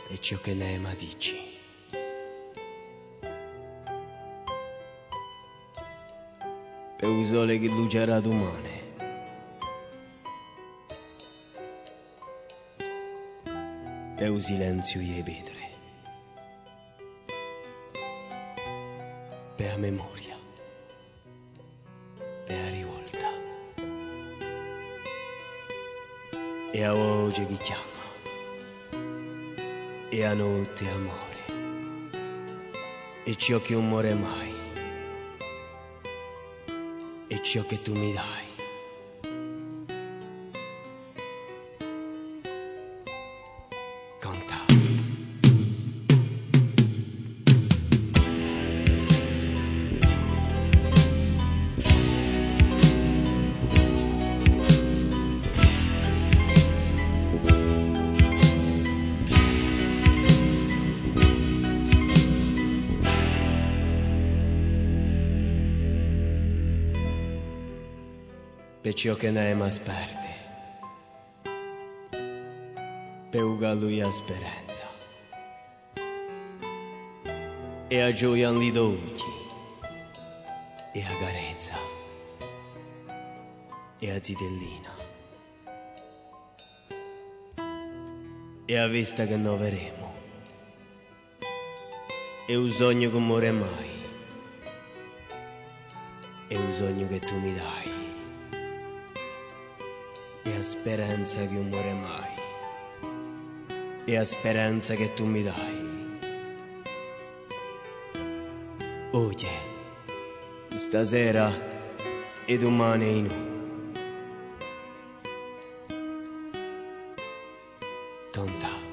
e ciò che ne ma dici. Per il sole che luccerà domani, per il silenzio e pietre, per la memoria, per la rivolta e la voce che chiama e a notte amore e ciò che non muore mai e ciò che tu mi dai. Canta. Per ciò che ne ma sperte, per lui a speranza e a gioia li dolci e a carezza e a zitellina e a vista che non verremo e un sogno che muore mai e un sogno che tu mi dai e a speranza che non muore mai e a speranza che tu mi dai. Oggi, stasera e domani in canta.